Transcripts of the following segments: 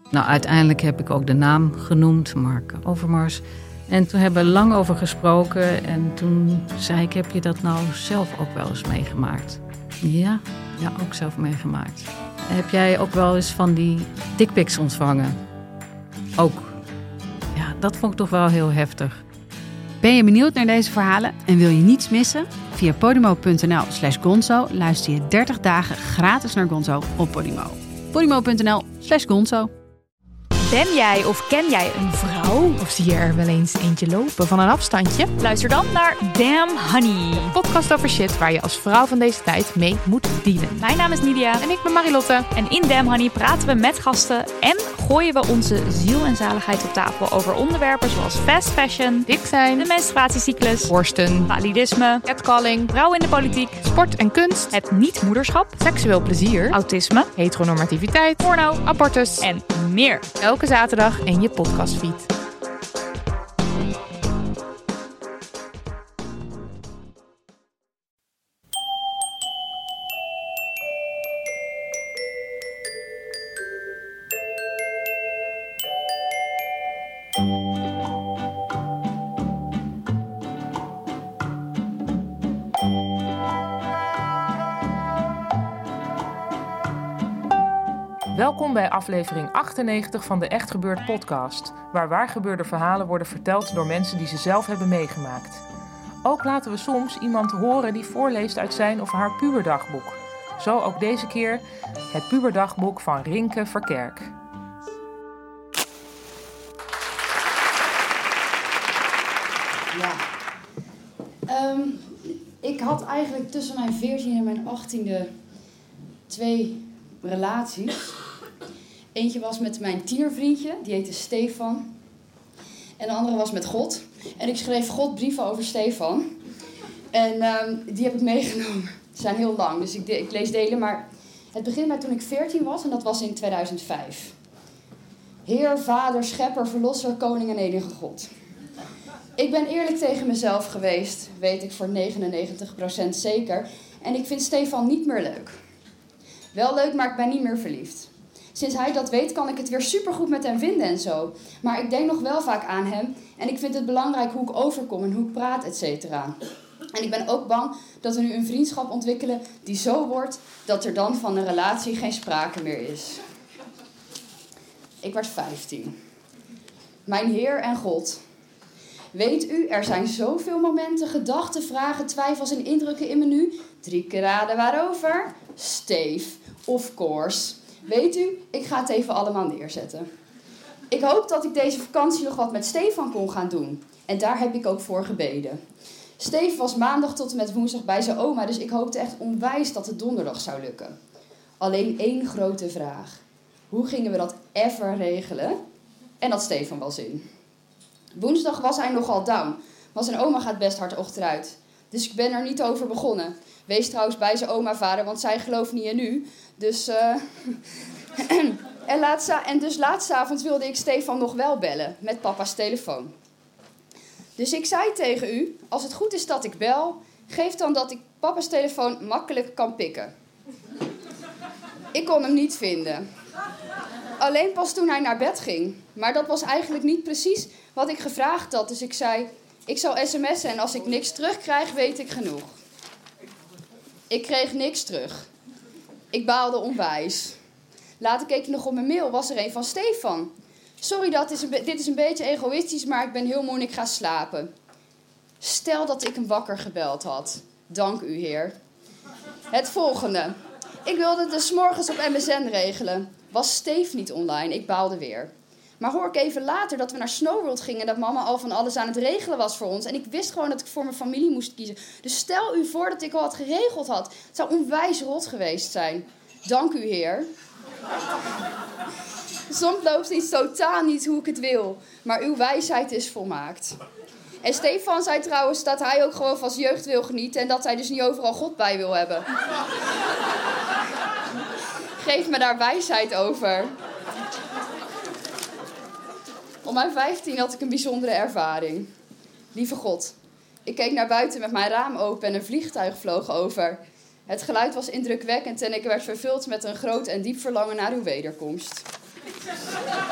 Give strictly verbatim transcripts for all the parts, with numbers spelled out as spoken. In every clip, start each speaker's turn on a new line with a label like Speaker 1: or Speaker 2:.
Speaker 1: Nou, uiteindelijk heb ik ook de naam genoemd, Mark Overmars. En toen hebben we lang over gesproken. En toen zei ik, heb je dat nou zelf ook wel eens meegemaakt? Ja, ja, ook zelf meegemaakt. Heb jij ook wel eens van die dickpics ontvangen? Ook. Ja, dat vond ik toch wel heel heftig.
Speaker 2: Ben je benieuwd naar deze verhalen en wil je niets missen? Via podimo.nl slash gonzo luister je dertig dagen gratis naar Gonzo op Podimo. podimo.nl slash gonzo.
Speaker 3: Ben jij of ken jij een vrouw? Of zie je er wel eens eentje lopen van een afstandje? Luister dan naar Damn Honey. Een podcast over shit waar je als vrouw van deze tijd mee moet dealen. Mijn naam is Nidia. En ik ben Marilotte. En in Damn Honey praten we met gasten en gooien we onze ziel en zaligheid op tafel over onderwerpen zoals fast fashion, dik zijn, de menstruatiecyclus, borsten, validisme, catcalling, vrouwen in de politiek, sport en kunst, het niet-moederschap, seksueel plezier, autisme, heteronormativiteit, porno, abortus en meer. Elke zaterdag in je podcastfeed.
Speaker 4: Welkom bij aflevering achtennegentig van de Echt Gebeurd podcast, waar waargebeurde verhalen worden verteld door mensen die ze zelf hebben meegemaakt. Ook laten we soms iemand horen die voorleest uit zijn of haar puberdagboek. Zo ook deze keer het puberdagboek van Rinke Verkerk.
Speaker 5: Ja. Um, ik had eigenlijk tussen mijn veertiende en mijn achttiende twee relaties. Eentje was met mijn tienervriendje, die heette Stefan. En de andere was met God. En ik schreef God brieven over Stefan. En um, die heb ik meegenomen. Ze zijn heel lang, dus ik, de- ik lees delen. Maar het begint bij toen ik veertien was en dat was in tweeduizend vijf. Heer, Vader, Schepper, Verlosser, Koning en enige God. Ik ben eerlijk tegen mezelf geweest, weet ik voor negenennegentig procent zeker. En ik vind Stefan niet meer leuk. Wel leuk, maar ik ben niet meer verliefd. Sinds hij dat weet, kan ik het weer supergoed met hem vinden en zo. Maar ik denk nog wel vaak aan hem. En ik vind het belangrijk hoe ik overkom en hoe ik praat, et cetera. En ik ben ook bang dat we nu een vriendschap ontwikkelen die zo wordt dat er dan van een relatie geen sprake meer is. Ik werd vijftien. Mijn Heer en God. Weet u, er zijn zoveel momenten, gedachten, vragen, twijfels en indrukken in me nu. Drie keer raden waarover? Steve, of course. Weet u, ik ga het even allemaal neerzetten. Ik hoop dat ik deze vakantie nog wat met Stefan kon gaan doen. En daar heb ik ook voor gebeden. Steve was maandag tot en met woensdag bij zijn oma, dus ik hoopte echt onwijs dat het donderdag zou lukken. Alleen één grote vraag. Hoe gingen we dat ever regelen? En dat Stefan wel zin. Woensdag was hij nogal down, want zijn oma gaat best hard achteruit. Dus ik ben er niet over begonnen. Wees trouwens bij zijn oma vader, want zij gelooft niet in u. Dus, uh... en, laatst, en dus laatstavond wilde ik Stefan nog wel bellen, met papa's telefoon. Dus ik zei tegen u, als het goed is dat ik bel, geef dan dat ik papa's telefoon makkelijk kan pikken. Ik kon hem niet vinden. Alleen pas toen hij naar bed ging. Maar dat was eigenlijk niet precies wat ik gevraagd had. Dus ik zei, ik zal sms'en en als ik niks terugkrijg, weet ik genoeg. Ik kreeg niks terug. Ik baalde onwijs. Later keek ik nog op mijn mail, was er een van Stefan. Sorry, dat is een be- dit is een beetje egoïstisch, maar ik ben heel moe en ik ga slapen. Stel dat ik hem wakker gebeld had. Dank u, Heer. Het volgende. Ik wilde het dus 's morgens op M S N regelen. Was Steve niet online? Ik baalde weer. Maar hoor ik even later dat we naar Snowworld gingen en dat mama al van alles aan het regelen was voor ons. En ik wist gewoon dat ik voor mijn familie moest kiezen. Dus stel u voor dat ik al wat geregeld had. Het zou onwijs rot geweest zijn. Dank u, Heer. Soms loopt iets totaal niet hoe ik het wil. Maar uw wijsheid is volmaakt. En Stefan zei trouwens dat hij ook gewoon van zijn jeugd wil genieten. En dat hij dus niet overal God bij wil hebben. Geef me daar wijsheid over. Op mijn vijftien had ik een bijzondere ervaring. Lieve God, ik keek naar buiten met mijn raam open en een vliegtuig vloog over. Het geluid was indrukwekkend en ik werd vervuld met een groot en diep verlangen naar uw wederkomst.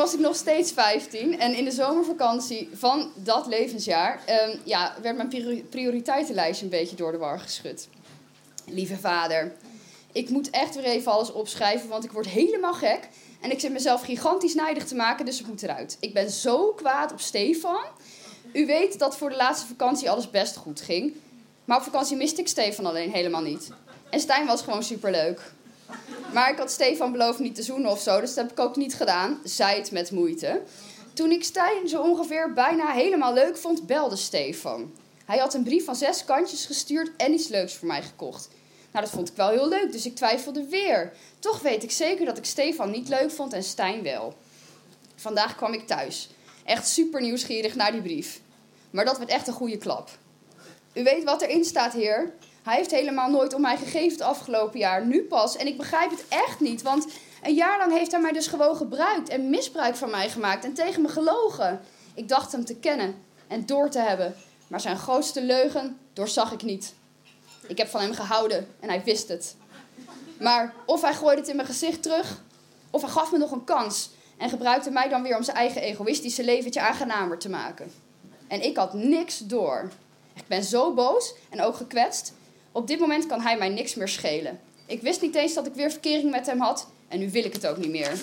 Speaker 5: was ik nog steeds vijftien. En in de zomervakantie van dat levensjaar um, ja, werd mijn prioriteitenlijstje een beetje door de war geschud. Lieve vader, ik moet echt weer even alles opschrijven, want ik word helemaal gek. En ik zit mezelf gigantisch nijdig te maken, dus het moet eruit. Ik ben zo kwaad op Stefan. U weet dat voor de laatste vakantie alles best goed ging. Maar op vakantie miste ik Stefan alleen helemaal niet. En Stijn was gewoon superleuk. Maar ik had Stefan beloofd niet te zoenen of zo, dus dat heb ik ook niet gedaan. Zei het met moeite. Toen ik Stijn zo ongeveer bijna helemaal leuk vond, belde Stefan. Hij had een brief van zes kantjes gestuurd en iets leuks voor mij gekocht. Nou, dat vond ik wel heel leuk, dus ik twijfelde weer. Toch weet ik zeker dat ik Stefan niet leuk vond en Stijn wel. Vandaag kwam ik thuis. Echt super nieuwsgierig naar die brief. Maar dat werd echt een goede klap. U weet wat erin staat, heer. Hij heeft helemaal nooit om mij gegeven het afgelopen jaar. Nu pas. En ik begrijp het echt niet. Want een jaar lang heeft hij mij dus gewoon gebruikt. En misbruik van mij gemaakt. En tegen me gelogen. Ik dacht hem te kennen. En door te hebben. Maar zijn grootste leugen doorzag ik niet. Ik heb van hem gehouden. En hij wist het. Maar of hij gooide het in mijn gezicht terug. Of hij gaf me nog een kans. En gebruikte mij dan weer om zijn eigen egoïstische leventje aangenamer te maken. En ik had niks door. Ik ben zo boos en ook gekwetst. Op dit moment kan hij mij niks meer schelen. Ik wist niet eens dat ik weer verkering met hem had. En nu wil ik het ook niet meer.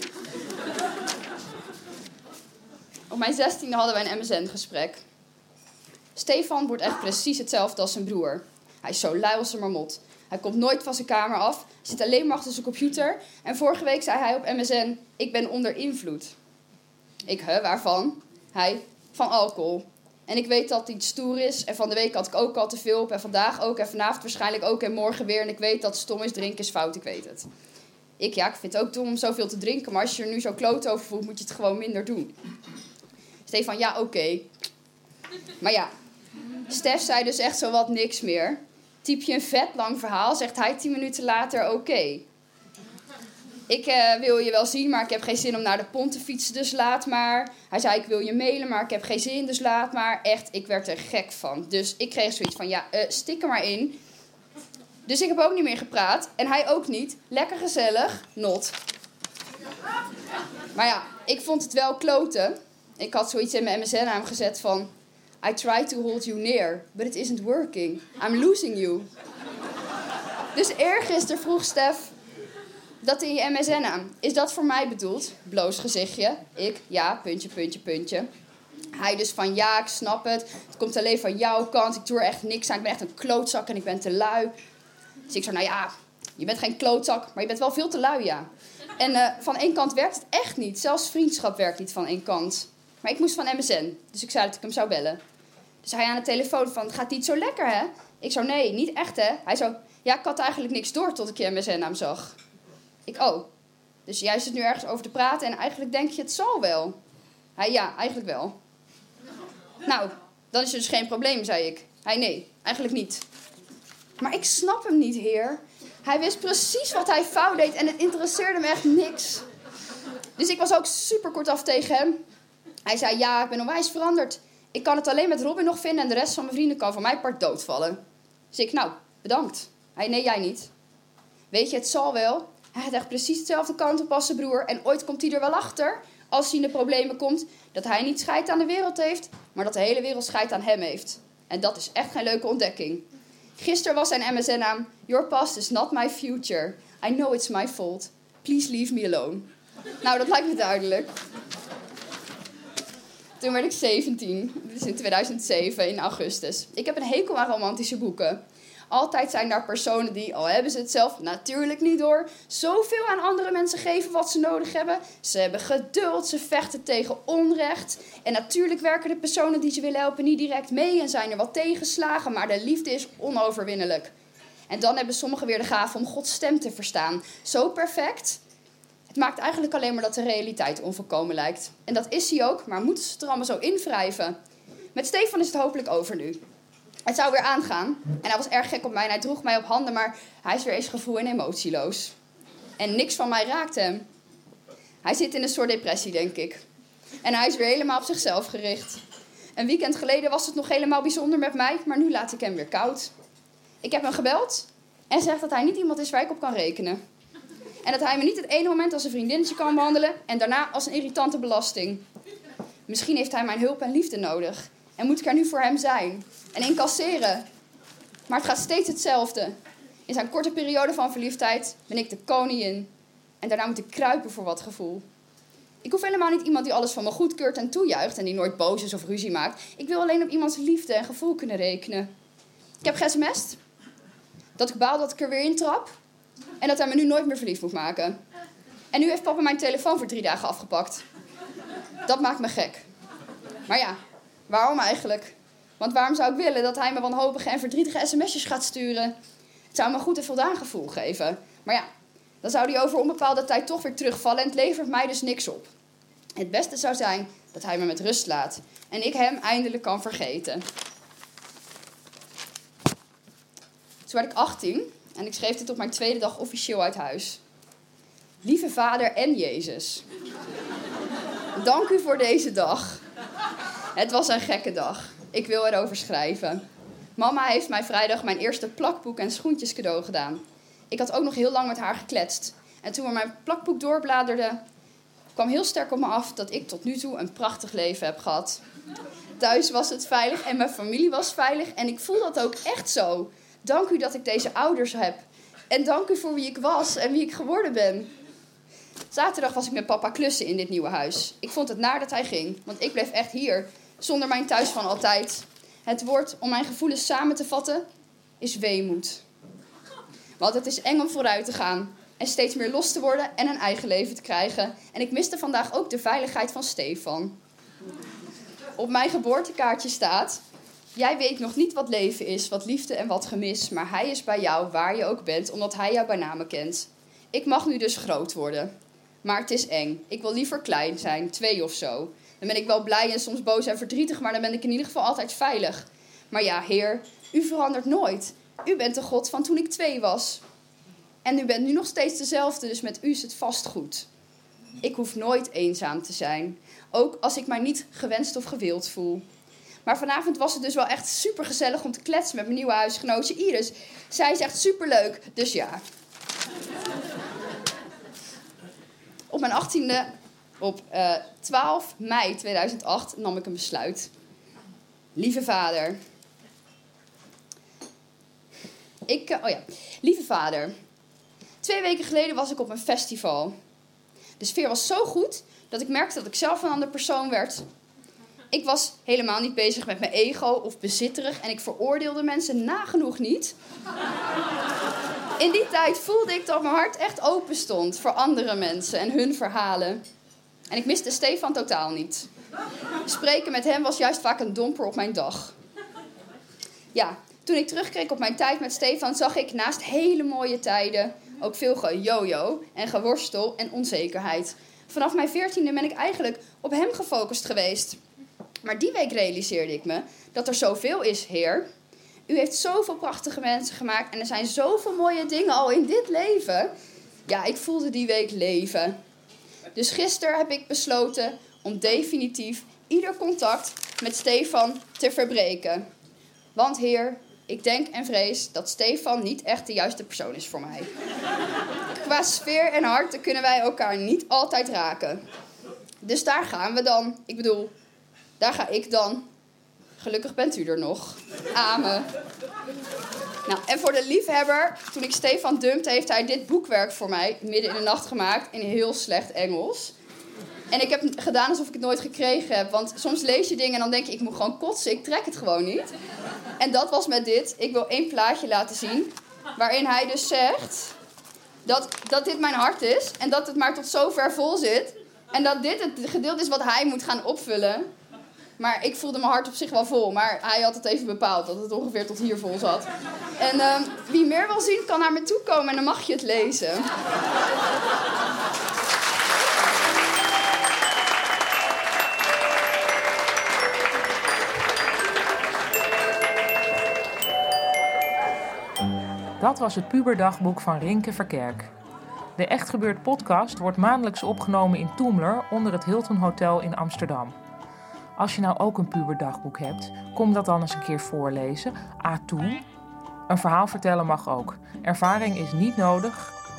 Speaker 5: Op mijn zestiende hadden wij een M S N-gesprek. Stefan wordt echt precies hetzelfde als zijn broer. Hij is zo lui als een marmot. Hij komt nooit van zijn kamer af. Hij zit alleen maar achter zijn computer. En vorige week zei hij op M S N... Ik ben onder invloed. Ik, hè, waarvan? Hij, van alcohol. En ik weet dat hij stoer is. En van de week had ik ook al te veel op. En vandaag ook. En vanavond waarschijnlijk ook. En morgen weer. En ik weet dat het stom is. Drinken is fout. Ik weet het. Ik, ja, ik vind het ook dom om zoveel te drinken. Maar als je er nu zo kloot over voelt, moet je het gewoon minder doen. Stefan, ja, oké. Okay. Maar ja, Stef zei dus echt zo wat niks meer. Typ je een vet lang verhaal, zegt hij tien minuten later oké. Okay. Ik uh, wil je wel zien, maar ik heb geen zin om naar de pont te fietsen, dus laat maar. Hij zei, ik wil je mailen, maar ik heb geen zin, dus laat maar. Echt, ik werd er gek van. Dus ik kreeg zoiets van, ja, uh, stik er maar in. Dus ik heb ook niet meer gepraat. En hij ook niet. Lekker gezellig, not. Maar ja, ik vond het wel kloten. Ik had zoiets in mijn M S N aangezet van... I try to hold you near, but it isn't working. I'm losing you. Dus eergisteren vroeg Stef dat in je M S N aan. Is dat voor mij bedoeld? Bloos gezichtje. Ik, ja, puntje, puntje, puntje. Hij dus van, ja, ik snap het. Het komt alleen van jouw kant. Ik doe er echt niks aan. Ik ben echt een klootzak en ik ben te lui. Dus ik zo, nou ja, je bent geen klootzak, maar je bent wel veel te lui, ja. En uh, van één kant werkt het echt niet. Zelfs vriendschap werkt niet van één kant. Maar ik moest van M S N, dus ik zei dat ik hem zou bellen. Dus hij aan de telefoon van, het gaat niet zo lekker, hè? Ik zo, nee, niet echt, hè? Hij zo, ja, ik had eigenlijk niks door tot ik je M S N-naam zag. Ik, oh. Dus jij zit nu ergens over te praten en eigenlijk denk je, het zal wel. Hij, ja, eigenlijk wel. Nou, dan is er dus geen probleem, zei ik. Hij, nee, eigenlijk niet. Maar ik snap hem niet, heer. Hij wist precies wat hij fout deed en het interesseerde me echt niks. Dus ik was ook super kortaf tegen hem. Hij zei, ja, ik ben onwijs veranderd. Ik kan het alleen met Robin nog vinden en de rest van mijn vrienden kan van mijn part doodvallen. Dus ik, nou, bedankt. Hij, nee, jij niet. Weet je, het zal wel. Hij gaat echt precies hetzelfde kant op als zijn broer. En ooit komt hij er wel achter, als hij in de problemen komt, dat hij niet scheid aan de wereld heeft, maar dat de hele wereld scheid aan hem heeft. En dat is echt geen leuke ontdekking. Gisteren was zijn M S N-naam, Your past is not my future. I know it's my fault. Please leave me alone. Nou, dat lijkt me duidelijk. Toen werd ik zeventien. Dit is in tweeduizend zeven, in augustus. Ik heb een hekel aan romantische boeken. Altijd zijn daar personen die, al hebben ze het zelf natuurlijk niet door, zoveel aan andere mensen geven wat ze nodig hebben. Ze hebben geduld, ze vechten tegen onrecht. En natuurlijk werken de personen die ze willen helpen niet direct mee en zijn er wat tegenslagen, maar de liefde is onoverwinnelijk. En dan hebben sommigen weer de gave om Gods stem te verstaan. Zo perfect. Het maakt eigenlijk alleen maar dat de realiteit onvolkomen lijkt. En dat is hij ook, maar moeten ze het er allemaal zo invrijven? Met Stefan is het hopelijk over nu. Het zou weer aangaan. En hij was erg gek op mij en hij droeg mij op handen, maar hij is weer eens gevoel en emotieloos. En niks van mij raakt hem. Hij zit in een soort depressie, denk ik. En hij is weer helemaal op zichzelf gericht. Een weekend geleden was het nog helemaal bijzonder met mij, maar nu laat ik hem weer koud. Ik heb hem gebeld en zeg dat hij niet iemand is waar ik op kan rekenen. En dat hij me niet het ene moment als een vriendinnetje kan behandelen en daarna als een irritante belasting. Misschien heeft hij mijn hulp en liefde nodig. En moet ik er nu voor hem zijn en incasseren. Maar het gaat steeds hetzelfde. In zijn korte periode van verliefdheid ben ik de koningin. En daarna moet ik kruipen voor wat gevoel. Ik hoef helemaal niet iemand die alles van me goedkeurt en toejuicht en die nooit boos is of ruzie maakt. Ik wil alleen op iemands liefde en gevoel kunnen rekenen. Ik heb gesmest. Dat ik baal dat ik er weer intrap. En dat hij me nu nooit meer verliefd moet maken. En nu heeft papa mijn telefoon voor drie dagen afgepakt. Dat maakt me gek. Maar ja, waarom eigenlijk? Want waarom zou ik willen dat hij me wanhopige en verdrietige sms'jes gaat sturen? Het zou me een goed en voldaan gevoel geven. Maar ja, dan zou hij over onbepaalde tijd toch weer terugvallen en het levert mij dus niks op. Het beste zou zijn dat hij me met rust laat en ik hem eindelijk kan vergeten. Toen werd ik achttien en ik schreef dit op mijn tweede dag officieel uit huis. Lieve Vader en Jezus. Dank u voor deze dag. Het was een gekke dag. Ik wil erover schrijven. Mama heeft mij vrijdag mijn eerste plakboek en schoentjes cadeau gedaan. Ik had ook nog heel lang met haar gekletst. En toen we mijn plakboek doorbladerden, kwam heel sterk op me af dat ik tot nu toe een prachtig leven heb gehad. Thuis was het veilig en mijn familie was veilig en ik voel dat ook echt zo. Dank u dat ik deze ouders heb. En dank u voor wie ik was en wie ik geworden ben. Zaterdag was ik met papa klussen in dit nieuwe huis. Ik vond het naar dat hij ging, want ik bleef echt hier, zonder mijn thuis van altijd. Het woord om mijn gevoelens samen te vatten is weemoed. Want het is eng om vooruit te gaan en steeds meer los te worden en een eigen leven te krijgen. En ik miste vandaag ook de veiligheid van Stefan. Op mijn geboortekaartje staat: jij weet nog niet wat leven is, wat liefde en wat gemis, maar hij is bij jou waar je ook bent, omdat hij jou bij name kent. Ik mag nu dus groot worden. Maar het is eng. Ik wil liever klein zijn, twee of zo. Dan ben ik wel blij en soms boos en verdrietig, maar dan ben ik in ieder geval altijd veilig. Maar ja, Heer, u verandert nooit. U bent de God van toen ik twee was. En u bent nu nog steeds dezelfde, dus met u is het vast goed. Ik hoef nooit eenzaam te zijn. Ook als ik mij niet gewenst of gewild voel. Maar vanavond was het dus wel echt super gezellig om te kletsen met mijn nieuwe huisgenootje Iris. Zij is echt superleuk, dus ja. Op mijn achttiende, op uh, twaalf mei tweeduizend acht, nam ik een besluit. Lieve vader. Ik, uh, oh ja, lieve vader. Twee weken geleden was ik op een festival. De sfeer was zo goed dat ik merkte dat ik zelf een andere persoon werd. Ik was helemaal niet bezig met mijn ego of bezitterig en ik veroordeelde mensen nagenoeg niet. In die tijd voelde ik dat mijn hart echt open stond voor andere mensen en hun verhalen. En ik miste Stefan totaal niet. Spreken met hem was juist vaak een domper op mijn dag. Ja, toen ik terugkeek op mijn tijd met Stefan zag ik naast hele mooie tijden ook veel gejojo en geworstel en onzekerheid. Vanaf mijn veertiende ben ik eigenlijk op hem gefocust geweest. Maar die week realiseerde ik me dat er zoveel is, Heer. U heeft zoveel prachtige mensen gemaakt en er zijn zoveel mooie dingen al in dit leven. Ja, ik voelde die week leven. Dus gisteren heb ik besloten om definitief ieder contact met Stefan te verbreken. Want Heer, ik denk en vrees dat Stefan niet echt de juiste persoon is voor mij. Qua sfeer en hart kunnen wij elkaar niet altijd raken. Dus daar gaan we dan. Ik bedoel, daar ga ik dan. Gelukkig bent u er nog. Amen. Nou, en voor de liefhebber, toen ik Stefan dumpte, heeft hij dit boekwerk voor mij midden in de nacht gemaakt in heel slecht Engels. En ik heb het gedaan alsof ik het nooit gekregen heb. Want soms lees je dingen en dan denk je, ik moet gewoon kotsen. Ik trek het gewoon niet. En dat was met dit. Ik wil één plaatje laten zien. Waarin hij dus zegt dat, dat dit mijn hart is. En dat het maar tot zover vol zit. En dat dit het gedeelte is wat hij moet gaan opvullen. Maar ik voelde mijn hart op zich wel vol. Maar hij had het even bepaald dat het ongeveer tot hier vol zat. En uh, wie meer wil zien kan naar me toe komen en dan mag je het lezen.
Speaker 4: Dat was het puberdagboek van Rinke Verkerk. De Echt Gebeurd podcast wordt maandelijks opgenomen in Toemler onder het Hilton Hotel in Amsterdam. Als je nou ook een puberdagboek hebt, kom dat dan eens een keer voorlezen. A toe. Een verhaal vertellen mag ook. Ervaring is niet nodig.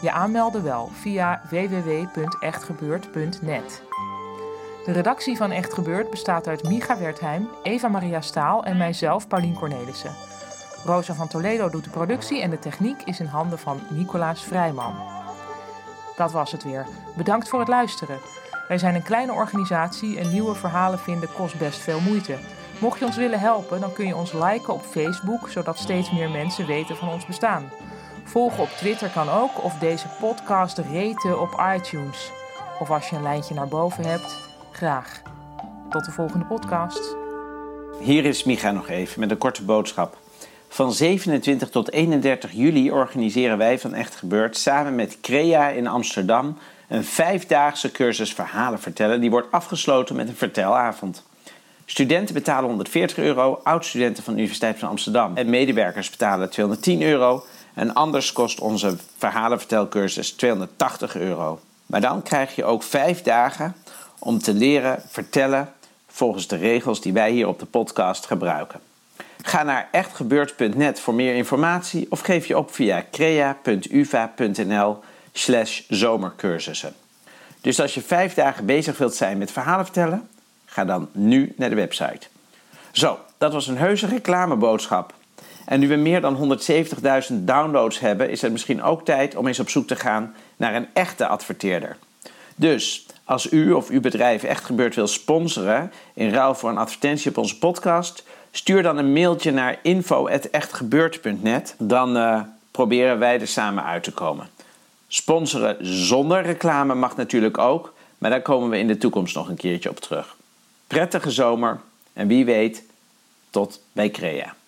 Speaker 4: Je aanmelden wel via w w w punt echt gebeurd punt net. De redactie van Echt Gebeurd bestaat uit Micha Wertheim, Eva Maria Staal en mijzelf, Paulien Cornelissen. Rosa van Toledo doet de productie en de techniek is in handen van Nicolaas Vrijman. Dat was het weer. Bedankt voor het luisteren. Wij zijn een kleine organisatie en nieuwe verhalen vinden kost best veel moeite. Mocht je ons willen helpen, dan kun je ons liken op Facebook, zodat steeds meer mensen weten van ons bestaan. Volgen op Twitter kan ook, of deze podcast raten op iTunes. Of als je een lijntje naar boven hebt, graag. Tot de volgende podcast.
Speaker 6: Hier is Micha nog even met een korte boodschap. Van zevenentwintig tot eenendertig juli organiseren wij van Echt Gebeurd samen met Crea in Amsterdam een vijfdaagse cursus verhalen vertellen. Die wordt afgesloten met een vertelavond. Studenten betalen honderdveertig euro, oud-studenten van de Universiteit van Amsterdam en medewerkers betalen tweehonderdtien euro. En anders kost onze verhalenvertelcursus tweehonderdtachtig euro. Maar dan krijg je ook vijf dagen om te leren vertellen volgens de regels die wij hier op de podcast gebruiken. Ga naar echt gebeurd punt net voor meer informatie of geef je op via crea punt u v a punt n l slash zomercursussen. Dus als je vijf dagen bezig wilt zijn met verhalen vertellen, ga dan nu naar de website. Zo, dat was een heuse reclameboodschap. En nu we meer dan honderdzeventigduizend downloads hebben, is het misschien ook tijd om eens op zoek te gaan naar een echte adverteerder. Dus als u of uw bedrijf Echt Gebeurd wil sponsoren in ruil voor een advertentie op onze podcast, stuur dan een mailtje naar info at echt gebeurd punt net. Dan uh, proberen wij er samen uit te komen. Sponsoren zonder reclame mag natuurlijk ook, maar daar komen we in de toekomst nog een keertje op terug. Prettige zomer en wie weet, tot bij Crea.